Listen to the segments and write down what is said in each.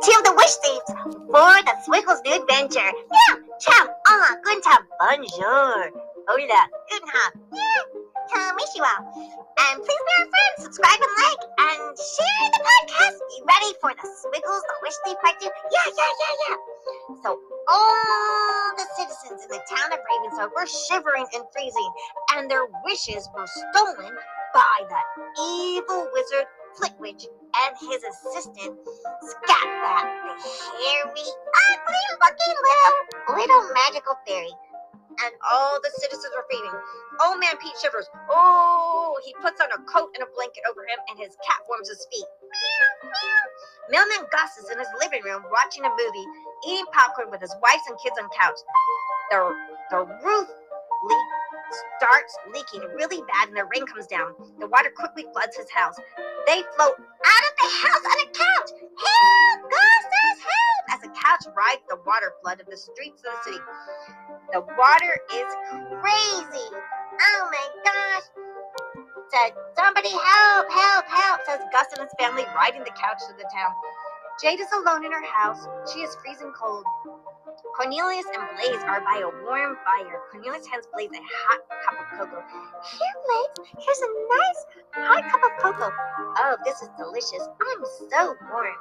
to the wish thieves for the Swiggles new adventure. Yeah, ciao, hola, guten tag, bonjour, hola, guten tag, yeah, konnichiwa. And please be our friends, subscribe and like, and share the podcast. Be ready for the Swiggles, the wish thief part 2. Yeah. So all the citizens in the town of Ravenswood were shivering and freezing, and their wishes were stolen by the evil wizard Flitwitch and his assistant Scatbat, the hairy, ugly-looking little magical fairy. And all the citizens were freezing. Old Man Pete shivers. Oh, he puts on a coat and a blanket over him, and his cat warms his feet. Meow. Mailman Gus is in his living room watching a movie, eating popcorn with his wife and kids on couch. The roof leak starts leaking really bad, and the rain comes down. The water quickly floods his house. They float out of the house on a couch. Help! Gus, help! As the couch rides the water flood of the streets of the city. The water is crazy. Oh my gosh. Said, somebody help, says Gus and his family riding the couch to the town. Jade is alone in her house. She is freezing cold. Cornelius and Blaze are by a warm fire. Cornelius hands Blaze a hot cup of cocoa. Here, Blaze, here's a nice hot cup of cocoa. Oh, this is delicious. I'm so warm.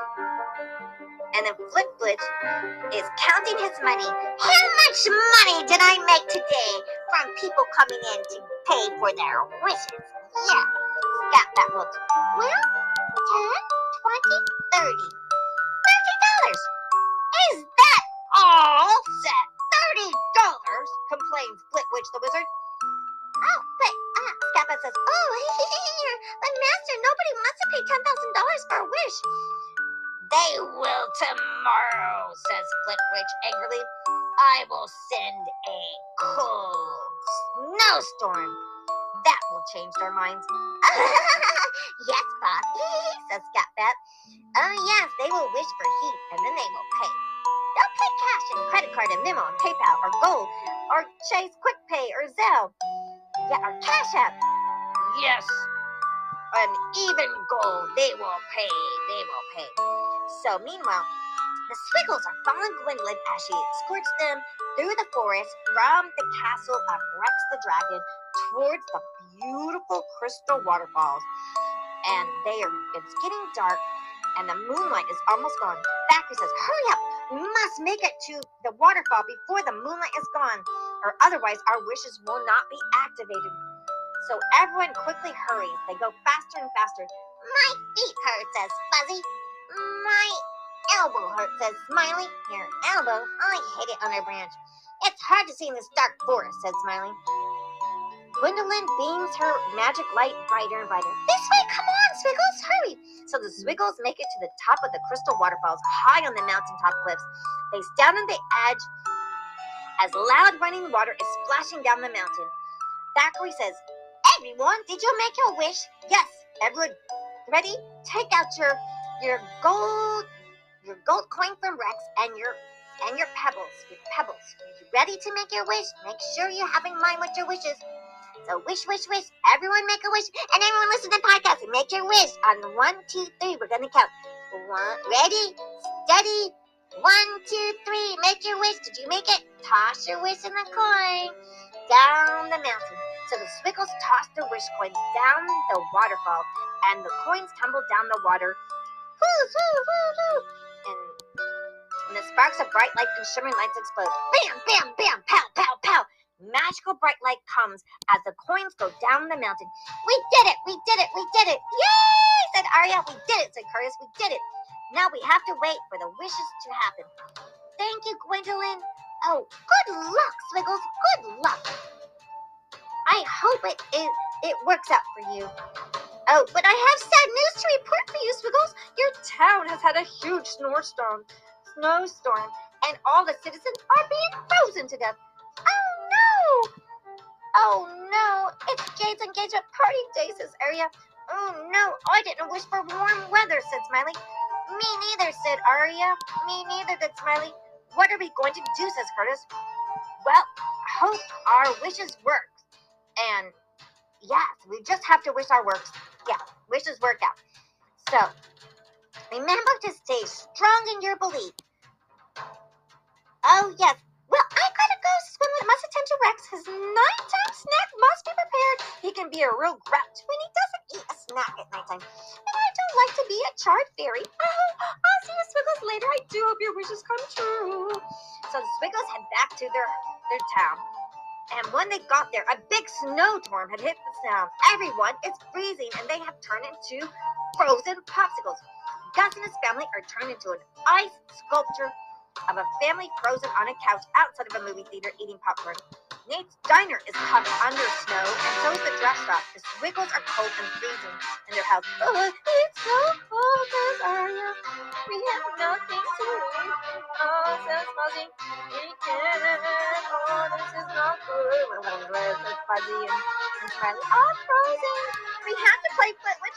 And then Flitwitch is counting his money. How much money did I make today from people coming in to pay for their wishes? Yeah. Scatbat looks. Well, 10, 20, 30. $30. Is that all? Said $30, complains Flitwitch the wizard. Oh, but Scatbat says, oh, but master, nobody wants to pay $10,000 for a wish. They will tomorrow, says Flitwitch angrily. I will send a cold snowstorm. That will change their minds. Yes, Bob, says Scatbat. Oh, yes, they will wish for heat, and then they will pay. They'll pay cash and credit card and Venmo and PayPal or Gold or Chase Quick Pay or Zelle. Yeah, or Cash App. Yes. And even gold, they will pay. So meanwhile, the Swiggles are following Gwendolyn as she escorts them through the forest from the castle of Rex the Dragon towards the beautiful crystal waterfalls. And it's getting dark and the moonlight is almost gone. Thackeray says, hurry up, we must make it to the waterfall before the moonlight is gone, or otherwise our wishes will not be activated. So everyone quickly hurries. They go faster and faster. My feet hurt, says Fuzzy. My elbow hurt, says Smiley. Your elbow? I hit it on a branch. It's hard to see in this dark forest, said Smiley. Gwendolyn beams her magic light brighter and brighter. This way, come on, Swiggles, hurry! So the Swiggles make it to the top of the crystal waterfalls, high on the mountaintop cliffs. They stand on the edge as loud running water is splashing down the mountain. Thackeray says, everyone, did you make your wish? Yes, everyone. Ready? Take out your gold coin from Rex and your pebbles. Are you ready to make your wish? Make sure you have in mind what your wish is. So wish. Everyone make a wish. And everyone listen to the podcast and make your wish. On 1, 2, 3, we're going to count. Ready? Steady. 1, 2, 3. Make your wish. Did you make it? Toss your wish in the coin. Down the mountain. So the Swiggles toss their wish coins down the waterfall. And the coins tumble down the water. And the sparks of bright light and shimmering lights explode. Bam, pow, pow, pow. Magical bright light comes as the coins go down the mountain. We did it! Yay! Said Arya. We did it, said Curtis. We did it. Now we have to wait for the wishes to happen. Thank you, Gwendolyn. Oh, good luck, Swiggles. Good luck. I hope it works out for you. Oh, but I have sad news to report for you, Swiggles. Your town has had a huge snowstorm, and all the citizens are being frozen to death. Oh no, it's Jade's engagement party day, says Arya. Oh no, I didn't wish for warm weather, said Smiley. Me neither, said Arya. Me neither, said Smiley. What are we going to do, says Curtis. Well, hope our wishes work. And yes, we just have to wish our wishes work out. So, Remember to stay strong in your belief. Oh, yes. Well, I gotta go swim. I must attend to Rex. His nighttime snack must be prepared. He can be a real grouch when he doesn't eat a snack at nighttime. And I don't like to be a charred fairy. Oh, I'll see you Swiggles later. I do hope your wishes come true. So the Swiggles head back to their town. And when they got there, a big snowstorm had hit the town. Everyone is freezing, and they have turned into frozen popsicles. Gus and his family are turned into an ice sculpture of a family frozen on a couch outside of a movie theater eating popcorn. Nate's diner is covered under snow, and so is the dress shop. The Swiggles are cold and freezing in their house. Oh, it's so cold, says Arya. We have nothing to eat. Oh, says Fuzzy. We can't. Oh, this is not good. Says Fuzzy and Smiley. All frozen. We have to play Flitwitch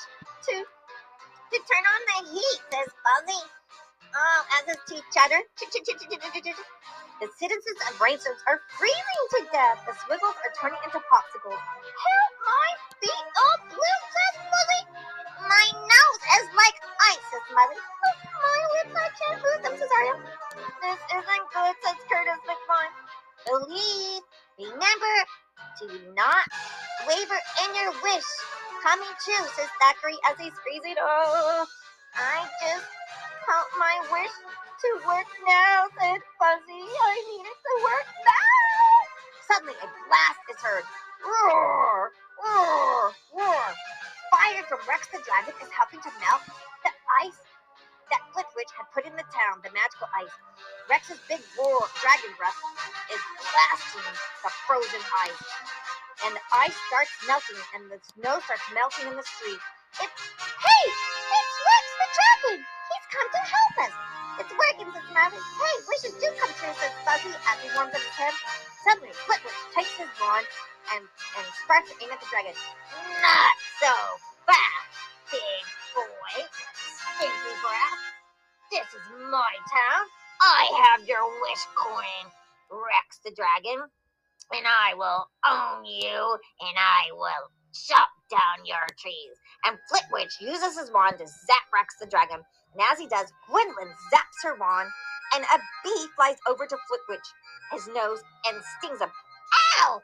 to turn on the heat, says Fuzzy. Oh, as his teeth chatter. The citizens of Brainstorms are freezing to death. The Swiggles are turning into popsicles. Help, my feet are blue, says Fuzzy. My nose is like ice, says Smiley. Oh, my lips, I can't move them, says Arya. This isn't good, says Curtis McFly. Believe, remember to not waver in your wish. Coming true, says Thackeray as he's freezing. Oh, I just help my wish to work now, said Fuzzy. I need it to work now. Suddenly, a blast is heard. Roar, roar, roar. Fire from Rex the Dragon is helping to melt the ice that Flitwitch had put in the town, the magical ice. Rex's big roar dragon breath is blasting the frozen ice. And the ice starts melting, and the snow starts melting in the street. It's Rex the Dragon! He's come to help us! It's working, says Smiley. Hey, wishes do come true, says Fuzzy as he warms up his head. Suddenly, Flitwitch takes his wand and starts to aim at the dragon. Not so fast, big boy. Stinky breath. This is my town. I have your wish coin, Rex the Dragon. And I will own you, and I will chop down your trees. And Flitwitch uses his wand to zap Rex the Dragon. And as he does, Gwendolyn zaps her wand, and a bee flies over to Flitwitch, his nose, and stings him. Ow!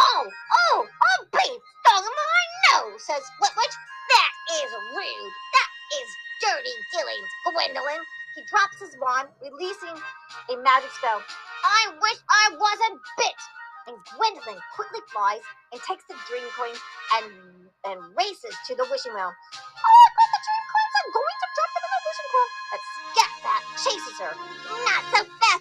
Oh, bee stung my nose, says Flitwitch. That is rude. That is dirty dealings, Gwendolyn. He drops his wand, releasing a magic spell. I wish I wasn't bit. And Gwendolyn quickly flies and takes the dream coins and races to the wishing well. Oh, I got the dream coins! I'm going to drop them in the wishing well. But Scatbat chases her. Not so fast!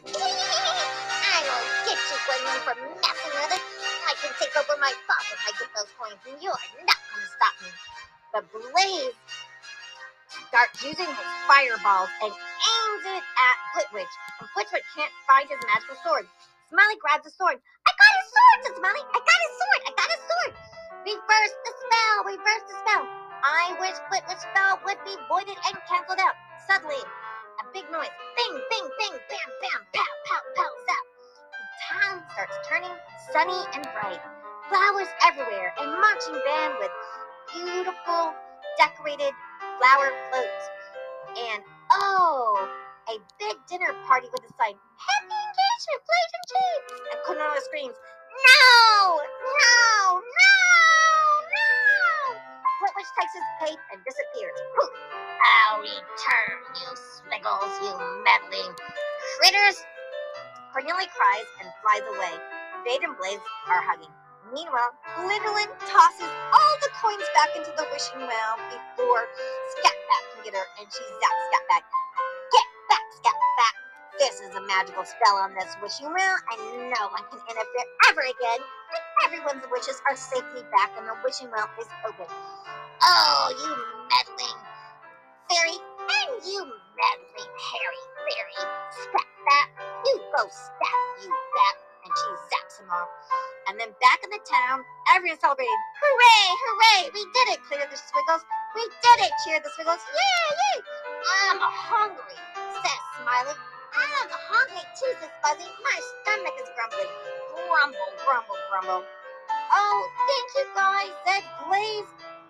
I will get you, Gwendolyn, for messing with it. I can take over my boss if I get those coins, and you're not going to stop me. But Blaze starts using his fireballs and aims it at Flitwitch. And Flitwitch can't find his magical sword. Smiley grabs the sword. I got his sword, says Smiley. I got his sword. Reverse the spell. I wish Flitwich's spell would be voided and cancelled out. Suddenly, a big noise. Bing, bing, bing, bam, bam, pow, pow, pow, zap. The town starts turning sunny and bright. Flowers everywhere. A marching band with beautiful decorated flower floats. And a big dinner party with a sign. Happy engagement, plate and cheese. And Konoha screams, No! Flitwitch takes his cape and disappears. Poof! I'll return, you Swiggles, you meddling critters. Cornelia cries and flies away. Jade and Blaze are hugging. Meanwhile, Gwendolyn tosses all the coins back into the wishing well before Scatbat can get her, and she zaps Scatbat. Get back, Scatbat! This is a magical spell on this wishing well, and no one can interfere ever again. And everyone's wishes are safely back, and the wishing well is open. Oh, you meddling fairy, and you meddling hairy fairy! Scatbat, you go stat, you bat! And she zaps him off. And then back in the town, everyone's celebrating. Hooray! We did it, cleared the Swiggles. We did it, cheered the Swiggles. Yay! I'm hungry, says Smiley. I'm hungry too, says Fuzzy. My stomach is grumbling. Grumble. Oh, thank you guys, said Blaze.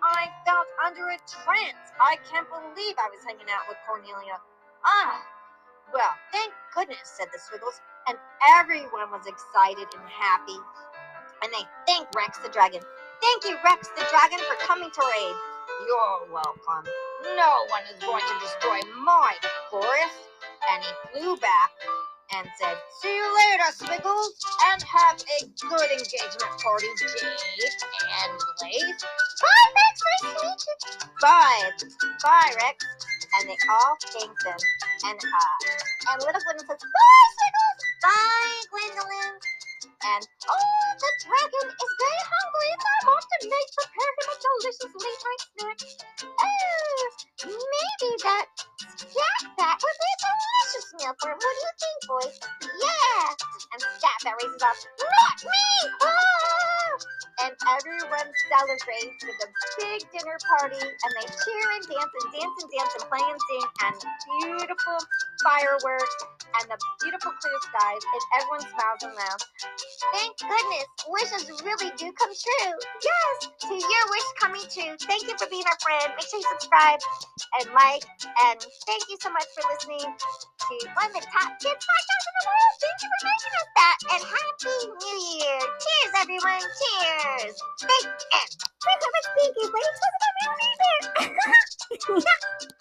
I felt under a trance. I can't believe I was hanging out with Cornelia. Ah, well, thank goodness, said the Squiggles, and everyone was excited and happy. And they thanked Rex the Dragon. Thank you, Rex the Dragon, for coming to our aid. You're welcome. No one is going to destroy my forest. And he flew back and said, see you later, Squiggles, and have a good engagement party, Jade and Blaze. Bye, Rex, nice to meet you. Bye, Rex. And they all thanked them. And Little Gwendolyn says, bye, Squiggles. Bye, Gwendolyn. And the dragon is very hungry, so I'm off to prepare him a delicious late night snack. Oh, maybe that Scat would be a delicious meal for him. What do you think, boys? Yeah. And Scat races off, not me! Ah! And everyone celebrates with a big dinner party, and they cheer and dance and dance and dance and play and sing, and beautiful fireworks, and the beautiful clear skies, and everyone smiles and laughs. Thank goodness, wishes really do come true. Yes, to your wish coming true. Thank you for being our friend. Make sure you subscribe and like, and thank you so much for listening to one of the top kids podcasts in the world. Thank you for making us that, and Happy New Year. Cheers, everyone. Cheers. Thank you. Thank you, Pinky. Wait, what's about me?